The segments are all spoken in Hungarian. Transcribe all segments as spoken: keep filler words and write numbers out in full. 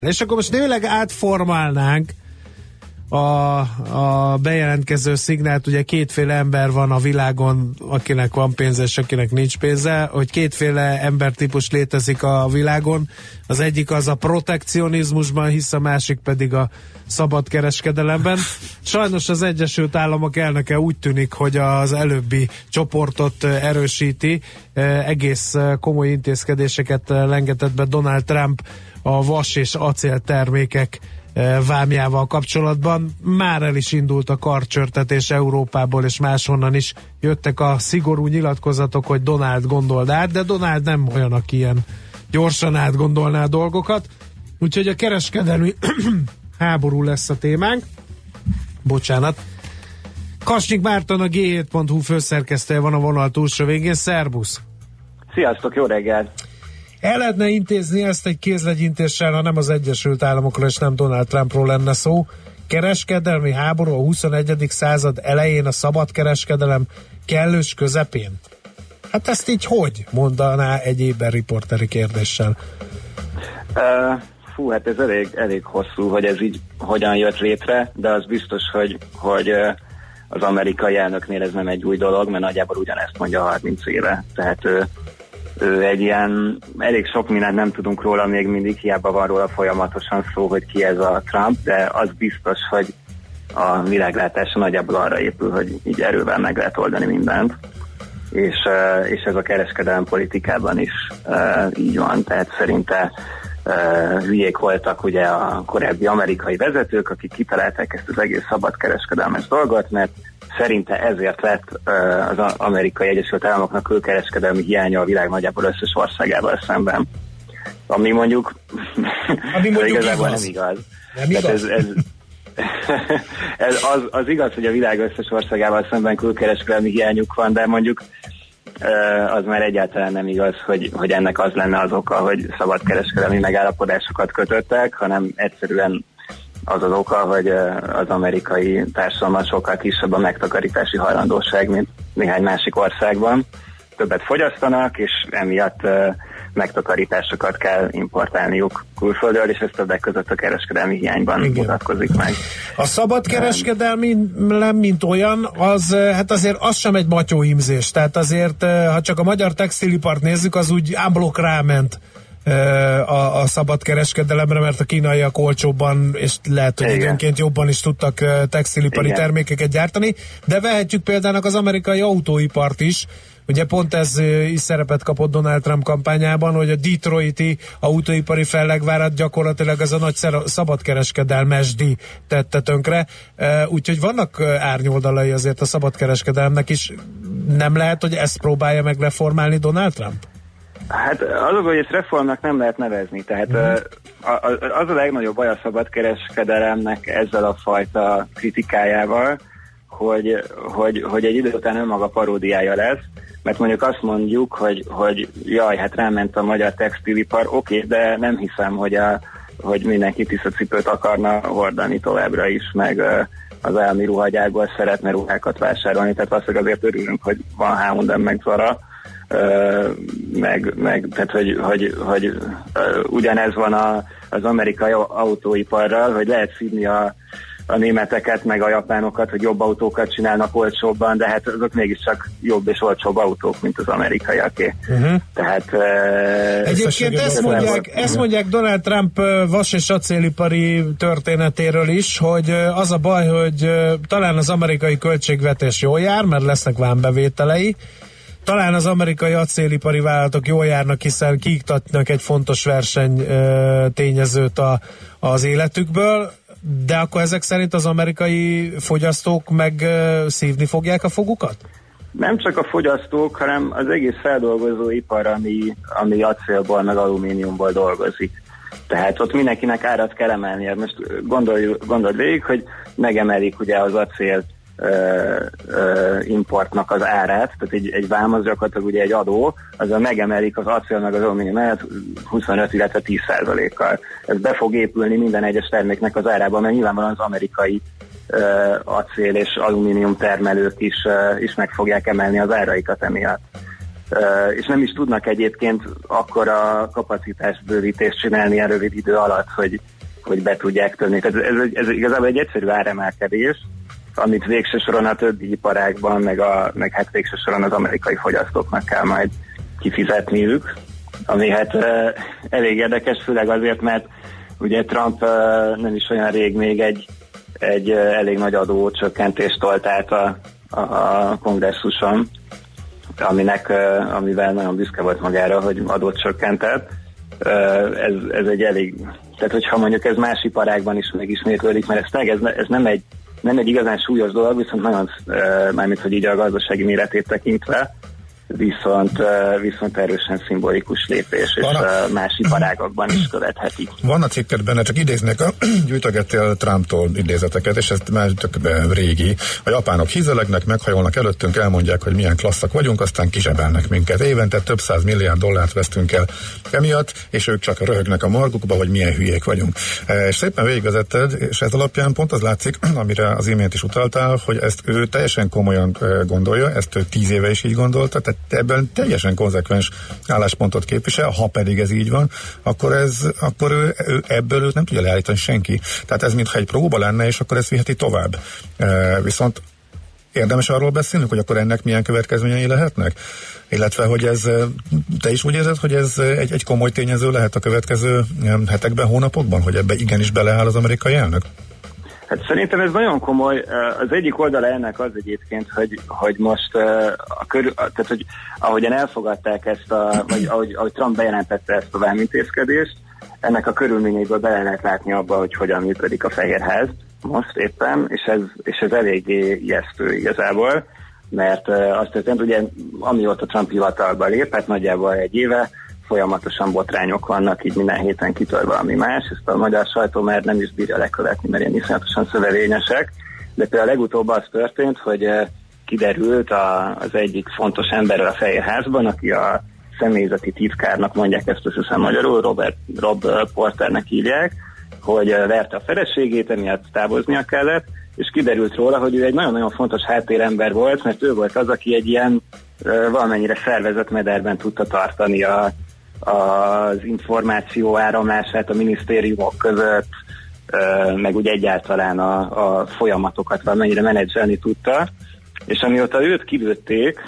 És akkor most tényleg átformálnánk a, a bejelentkező szignált, ugye kétféle ember van a világon, akinek van pénze, és akinek nincs pénze, hogy kétféle embertípus létezik a világon, az egyik az a protekcionizmusban hisz, a másik pedig a szabad kereskedelemben. Sajnos az Egyesült Államok elnöke úgy tűnik, hogy az előbbi csoportot erősíti, egész komoly intézkedéseket lengetett be Donald Trump a vas és acél termékek vámjával kapcsolatban. Már el is indult a karcsörtetés Európából, és máshonnan is jöttek a szigorú nyilatkozatok, hogy Donald gondold át, de Donald nem olyan, aki ilyen gyorsan átgondolná a dolgokat. Úgyhogy a kereskedelmi háború lesz a témánk. Bocsánat. Kasnyik Márton, a gé hét pont hu főszerkesztője van a vonal túlsó végén. Szerbusz! Sziasztok, jó reggel! El lehetne intézni ezt egy kézlegyintéssel, ha nem az Egyesült Államokról és nem Donald Trumpról lenne szó. Kereskedelmi háború a huszonegyedik század elején, a szabad kereskedelem kellős közepén. Hát ezt így hogy mondaná egy éber riporteri kérdéssel? Uh, fú, hát ez elég, elég hosszú, hogy ez így hogyan jött létre, de az biztos, hogy, hogy az amerikai elnöknél ez nem egy új dolog, mert nagyjából ugyanezt mondja harminc éve. Tehát ő Ő egy ilyen, elég sok mindent nem tudunk róla, még mindig hiába van róla folyamatosan szó, hogy ki ez a Trump, de az biztos, hogy a világlátása nagyjából arra épül, hogy így erővel meg lehet oldani mindent. És, és ez a kereskedelem politikában is így van, tehát szerinte hülyék voltak ugye a korábbi amerikai vezetők, akik kitalálták ezt az egész szabad kereskedelmes dolgot, mert szerinte ezért lett az Amerikai Egyesült Államoknak külkereskedelmi hiánya a világ nagyjából összes országával szemben. Ami mondjuk, Ami mondjuk igazából igaz. nem igaz. Nem igaz? Ez, ez, ez az, az igaz, hogy a világ összes országával szemben külkereskedelmi hiányuk van, de mondjuk az már egyáltalán nem igaz, hogy, hogy ennek az lenne az oka, hogy szabadkereskedelmi megállapodásokat kötöttek, hanem egyszerűen az az oka, hogy az amerikai társadalomban sokkal kisebb a megtakarítási hajlandóság, mint néhány másik országban. Többet fogyasztanak, és emiatt megtakarításokat kell importálniuk külföldről, és ez többek között a kereskedelmi hiányban Igen. mutatkozik meg. A szabad kereskedelmi nem mint olyan, az hát azért az sem egy matyóhímzés. Tehát azért, ha csak a magyar textilipart nézzük, az úgy ámblok ráment a, a szabad kereskedelemre, mert a kínaiak olcsóbban, és lehet, hogy Igen. időnként jobban is tudtak textilipari Igen. termékeket gyártani, de vehetjük példának az amerikai autóipart is. Ugye pont ez is szerepet kapott Donald Trump kampányában, hogy a detroiti autóipari fellegvárat gyakorlatilag az a nagy szabadkereskedelmesdi tette tönkre. Úgyhogy vannak árnyoldalai azért a szabadkereskedelemnek is. Nem lehet, hogy ezt próbálja meg reformálni Donald Trump? Hát azok, hogy ezt reformnak nem lehet nevezni. Tehát mm. az a legnagyobb baj a szabadkereskedelemnek ezzel a fajta kritikájával, hogy, hogy, hogy egy idő után önmaga paródiája lesz, mert mondjuk azt mondjuk, hogy, hogy jaj, hát ráment a magyar textilipar, oké, okay, de nem hiszem, hogy, a, hogy mindenki tiszacipőt akarna hordani továbbra is, meg az állami ruhagyárból szeretne ruhákat vásárolni, tehát valószínűleg azért örülünk, hogy van há és em meg Zara, meg, meg tehát hogy, hogy, hogy ugyanez van a, az amerikai autóiparral, hogy lehet szívni a a németeket, meg a japánokat, hogy jobb autókat csinálnak olcsóbban, de hát azok mégiscsak jobb és olcsóbb autók, mint az amerikaiaké. Uh-huh. Tehát... Uh, Egyébként ezt mondják, ezt mondják Donald Trump vas- és acélipari történetéről is, hogy az a baj, hogy talán az amerikai költségvetés jól jár, mert lesznek vámbevételei, talán az amerikai acélipari vállalatok jól járnak, hiszen kiiktatnak egy fontos verseny tényezőt a, az életükből, de akkor ezek szerint az amerikai fogyasztók meg uh, szívni fogják a fogukat? Nem csak a fogyasztók, hanem az egész feldolgozóipar, ami, ami acélból meg alumíniumból dolgozik. Tehát ott mindenkinek árat kell emelnie. Most gondolj, gondolj végig, hogy megemelik ugye az acél Uh, uh, importnak az árát, tehát egy, egy vám az gyakorlatilag ugye egy adó, azzal megemelik az acél meg az alumínium mellett huszonöt, illetve tíz százalékkal. Ez be fog épülni minden egyes terméknek az árába, mert nyilvánvalóan az amerikai uh, acél és alumínium termelők is, uh, is meg fogják emelni az áraikat emiatt. Uh, és nem is tudnak egyébként akkora kapacitásbővítést csinálni a rövid idő alatt, hogy hogy be tudják törni. Ez, ez, ez igazából egy egyszerű áremelkedés, amit végső soron a többi iparágban, meg, a, meg hát végső soron az amerikai fogyasztóknak kell majd kifizetniük, ami hát uh, elég érdekes, főleg azért, mert ugye Trump uh, nem is olyan rég még egy, egy uh, elég nagy adócsökkentést tolt át a, a, a kongresszuson, aminek, uh, amivel nagyon büszke volt magára, hogy adót csökkentett. Uh, ez, ez egy elég, tehát hogyha mondjuk ez más iparágban is megismétlődik, mert ez, teg, ez, ez nem egy nem egy igazán súlyos dolog, viszont nagyon, uh, mármint hogy így a gazdasági méretét tekintve, viszont, uh, viszont erősen szimbolikus lépés, és uh, más iparágakban is követhetik. Van a cikket benne, csak idéznek, gyűjtögettél Trumptól idézeteket, és ez már tök régi. A japánok hízelegnek, meghajolnak előttünk, elmondják, hogy milyen klasszak vagyunk, aztán kizsebelnek minket. Évente több száz milliárd dollárt vesztünk el emiatt, és ők csak röhögnek a margukba, hogy milyen hülyék vagyunk. E, és szépen végigvezetted, és ez alapján pont az látszik, amire az imént is utaltál, hogy ezt ő teljesen komolyan gondolja, ezt ő tíz éve is így gondolta, tehát ebben teljesen konzekvens álláspontot képvisel, ha pedig ez így van, akkor, ez, akkor ő, ő ebből őt nem tudja leállítani senki. Tehát ez mintha egy próba lenne, és akkor ezt viheti tovább. E, viszont érdemes arról beszélni, hogy akkor ennek milyen következményei lehetnek? Illetve, hogy ez, te is úgy érzed, hogy ez egy, egy komoly tényező lehet a következő hetekben, hónapokban, hogy ebbe igenis beleáll az amerikai elnök? Hát szerintem ez nagyon komoly. Az egyik oldala ennek az egyébként, hogy, hogy most a körül, tehát, hogy ahogyan elfogadták ezt a, vagy ahogy, ahogy Trump bejelentette ezt a vámintézkedést, ennek a körülményeiből bele lehet látni abba, hogy hogyan működik a Fehérház most éppen, és ez, és ez eléggé ijesztő igazából, mert azt történt, ugye amióta Trump hivatalba lép, hát nagyjából egy éve, folyamatosan botrányok vannak, így minden héten kitör valami más, ezt a magyar sajtó már nem is bírja lekövetni, mert ilyen iszonyatosan szövevényesek, de például legutóbb az történt, hogy kiderült a, az egyik fontos emberről a Fehérházban, aki a személyzeti titkárnak, mondják ezt azt hiszem magyarul, Robert, Rob Porternek hívják, hogy verte a feleségét, emiatt távoznia kellett, és kiderült róla, hogy ő egy nagyon-nagyon fontos háttérember volt, mert ő volt az, aki egy ilyen valamennyire szervezett mederben tudta tartani a az információ áramlását a minisztériumok között, meg úgy egyáltalán a, a folyamatokat valamennyire menedzselni tudta, és amióta őt kilőtték,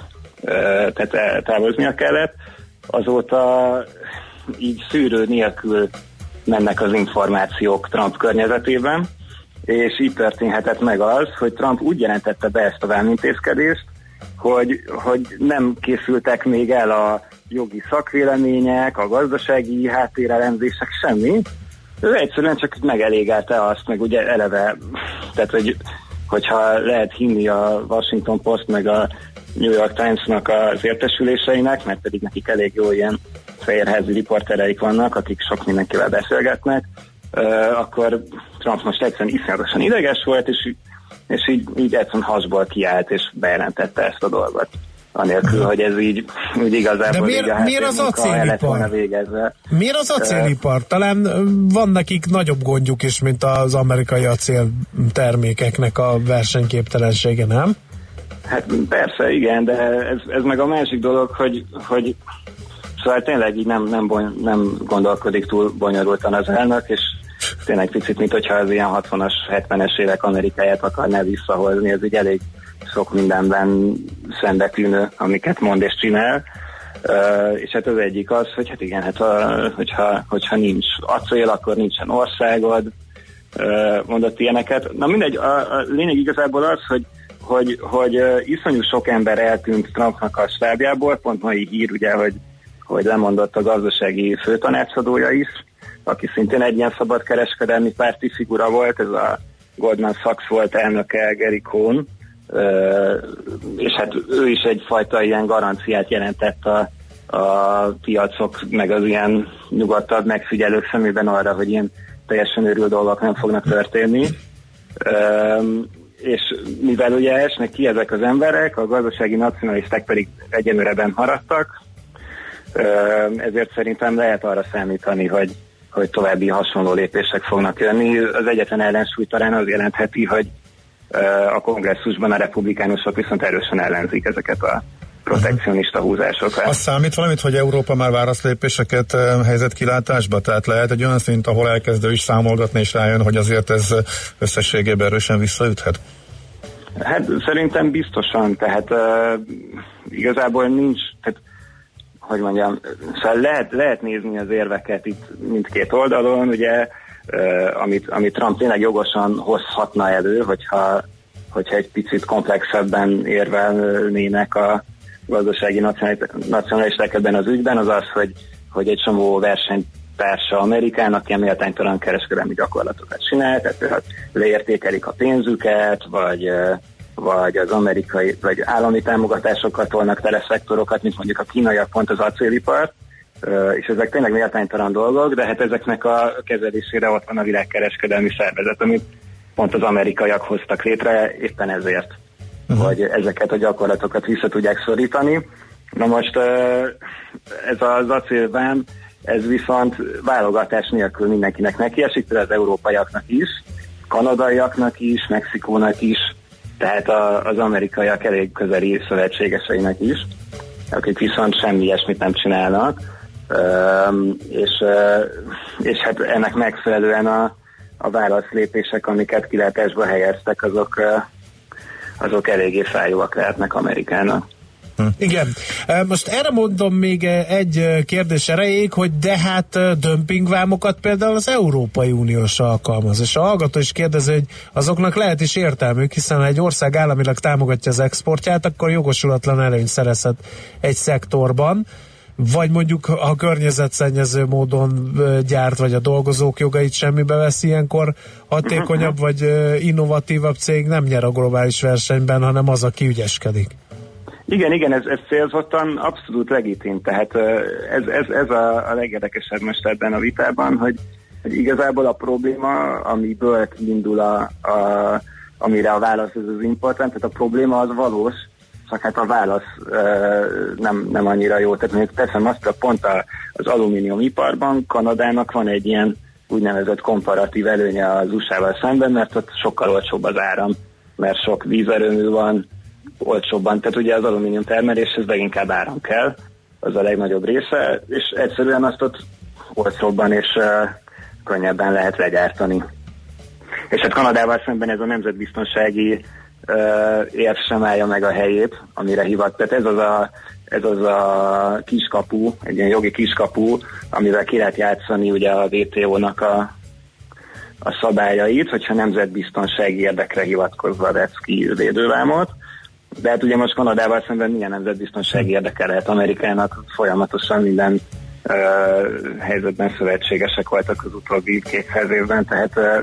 tehát távoznia kellett, azóta így szűrő nélkül mennek az információk Trump környezetében, és így történhetett meg az, hogy Trump úgy jelentette be ezt a vámintézkedést, hogy, hogy nem készültek még el a jogi szakvélemények, a gazdasági háttérelemzések, semmi. Ő egyszerűen csak megelégelte azt, meg ugye eleve, tehát hogy, hogyha lehet hinni a Washington Post meg a New York Times-nak az értesüléseinek, mert pedig nekik elég jó ilyen fehérházi riportereik vannak, akik sok mindenkivel beszélgetnek, uh, akkor Trump most egyszerűen iszonyatosan ideges volt, és, és így, így egyszerűen hasból kiállt, és bejelentette ezt a dolgot. Anélkül, uh-huh. hogy ez így, úgy igazából... De miért, így miért az acélipar? Miért az acélipar? Talán van nekik nagyobb gondjuk is, mint az amerikai acéltermékeknek a versenyképtelensége, nem? Hát persze, igen, de ez, ez meg a másik dolog, hogy, hogy szóval tényleg így nem, nem, bony, nem gondolkodik túl bonyolultan az elnök, és tényleg picit, mint hogyha az ilyen hatvanas, hetvenes évek Amerikáját akarná visszahozni, ez így elég sok mindenben szembetűnő, amiket mond és csinál, uh, és hát az egyik az, hogy hát igen, hát a, hogyha, hogyha nincs acél, akkor nincsen országod, uh, mondott ilyeneket. Na mindegy, a, a lényeg igazából az, hogy, hogy, hogy uh, iszonyú sok ember eltűnt Trumpnak a stábjából, pont mai hír ugye, hogy, hogy lemondott a gazdasági főtanácsadója is, aki szintén egy ilyen szabadkereskedelmi párti figura volt, ez a Goldman Sachs volt elnöke, Gary Cohn, Uh, és hát ő is egyfajta ilyen garanciát jelentett a, a piacok, meg az ilyen nyugodtabb megfigyelők szemében arra, hogy ilyen teljesen őrült dolgok nem fognak történni. Uh, és mivel ugye esnek ki ezek az emberek, a gazdasági nacionalisták pedig egyenlőre maradtak, uh, ezért szerintem lehet arra számítani, hogy, hogy további hasonló lépések fognak jönni. Az egyetlen ellensúly talán az jelentheti, hogy a kongresszusban a republikánusok viszont erősen ellenzik ezeket a protekcionista húzásokra. Az számít valamit, hogy Európa már választ lépéseket helyzetkilátásba? Tehát lehet egy olyan szint, ahol elkezdő is számolgatni, és rájön, hogy azért ez összességében erősen visszaüthet? Hát szerintem biztosan, tehát uh, igazából nincs, tehát hogy mondjam, szóval lehet, lehet nézni az érveket itt mindkét oldalon, ugye, uh, amit, amit Trump tényleg jogosan hozhatna elő, hogyha, hogyha egy picit komplexebben érvelnének a gazdasági nacionalisták ebben az ügyben, az az, hogy, hogy egy csomó versenytársa Amerikának ilyen méltánytalan kereskedelmi gyakorlatokat csinál, tehát leértékelik a pénzüket, vagy, vagy az amerikai, vagy állami támogatásokat tolnak tele szektorokat, mint mondjuk a kínaiak pont az acélipart, és ezek tényleg méltánytalan dolgok, de hát ezeknek a kezelésére ott van a világkereskedelmi szervezet, amit pont az amerikaiak hoztak létre éppen ezért, uh-huh. hogy ezeket a gyakorlatokat vissza tudják szorítani. Na most ez az acélvám, ez viszont válogatás nélkül mindenkinek nekiesik, az európaiaknak is, kanadaiaknak is, Mexikónak is, tehát a, az amerikaiak elég közeli szövetségeseinek is, akik viszont semmi ilyesmit nem csinálnak, Üm, és, és hát ennek megfelelően a, a válaszlépések, amiket kilátásba helyeztek, azok, azok eléggé fájóak lehetnek Amerikának. Hm. Igen. Most erre mondom még egy kérdés erejéig, hogy de hát dömpingvámokat például az Európai Uniós alkalmaz, és a hallgató is kérdezi, hogy azoknak lehet is értelmük, hiszen ha egy ország államilag támogatja az exportját, akkor jogosulatlan előnyt szerezhet egy szektorban, vagy mondjuk a környezetszennyező módon gyárt, vagy a dolgozók jogait semmibe vesz, ilyenkor hatékonyabb vagy innovatívabb cég nem nyer a globális versenyben, hanem az, aki ügyeskedik. Igen, igen, ez, ez célzottan abszolút legitim, tehát ez, ez, ez a, a legérdekesebb most ebben a vitában, hogy, hogy igazából a probléma, amiből kiindul a, a, amire a válasz az az important, tehát a probléma az valós, csak hát a válasz nem, nem annyira jó. Tehát még teszem azt, hogy pont az alumíniumiparban Kanadának van egy ilyen úgynevezett komparatív előnye az u es á-val szemben, mert ott sokkal olcsóbb az áram, mert sok vízerőmű van, olcsóbban, tehát ugye az alumínium termeléshez leginkább áram kell, az a legnagyobb része, és egyszerűen azt ott olcsóbban és uh, könnyebben lehet legyártani. És hát Kanadával szemben ez a nemzetbiztonsági uh, érv sem állja meg a helyét, amire hivat. Tehát ez az a, ez az a kiskapu, egy ilyen jogi kiskapu, amivel ki lehet játszani ugye a vé té ó-nak a, a szabályait, hogyha nemzetbiztonsági érdekre hivatkozva vesz ki védővámot. De hát ugye most Kanadával szemben milyen nemzetbiztonsági érdeke lehet Amerikának, folyamatosan minden uh, helyzetben szövetségesek voltak az utóbbi kétszáz évben, tehát uh,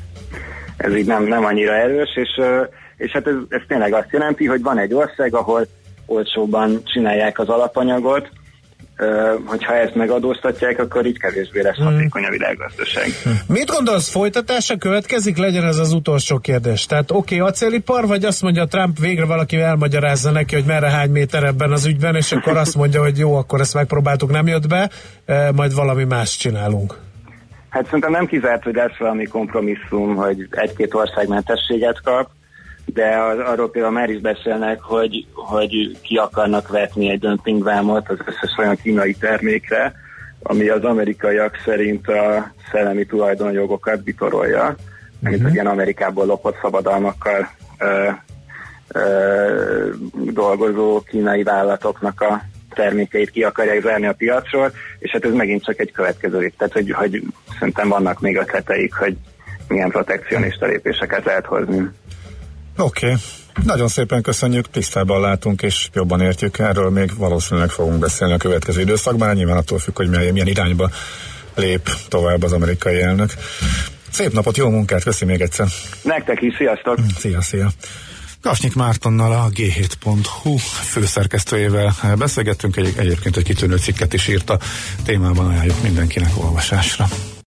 ez így nem, nem annyira erős, és, uh, és hát ez, ez tényleg azt jelenti, hogy van egy ország, ahol olcsóban csinálják az alapanyagot, Uh, hogyha ezt megadóztatják, akkor így kevésbé lesz hatékony a világgazdaság. Mit gondolsz, folytatása következik? Legyen ez az utolsó kérdés. Tehát oké, okay, acélipar, vagy azt mondja Trump, végre valaki elmagyarázza neki, hogy merre hány méter ebben az ügyben, és akkor azt mondja, hogy jó, akkor ezt megpróbáltuk, nem jött be, uh, majd valami más csinálunk. Hát szerintem nem kizárt, hogy lesz valami kompromisszum, hogy egy-két ország mentességet kap, de arról például már is beszélnek, hogy, hogy ki akarnak vetni egy dömpingvámot az összes olyan kínai termékre, ami az amerikaiak szerint a szellemi tulajdonjogokat vitorolja, uh-huh. mint az ilyen Amerikából lopott szabadalmakkal ö, ö, dolgozó kínai vállalatoknak a termékeit ki akarják zárni a piacról, és hát ez megint csak egy következő lép. Tehát, hogy, hogy szerintem vannak még ötleteik, hogy milyen protekcionista lépéseket lehet hozni. Oké, okay. Nagyon szépen köszönjük, tisztában látunk és jobban értjük, erről még valószínűleg fogunk beszélni a következő időszakban, nyilván attól függ, hogy milyen, milyen irányba lép tovább az amerikai elnök. Szép napot, jó munkát, köszi még egyszer. Nektek is, sziasztok! Szia, szia! Gasnyik Mártonnal, a gé hét pont hú főszerkesztőjével beszélgettünk, egy, egyébként egy kitűnő cikket is írt a témában, ajánljuk mindenkinek olvasásra.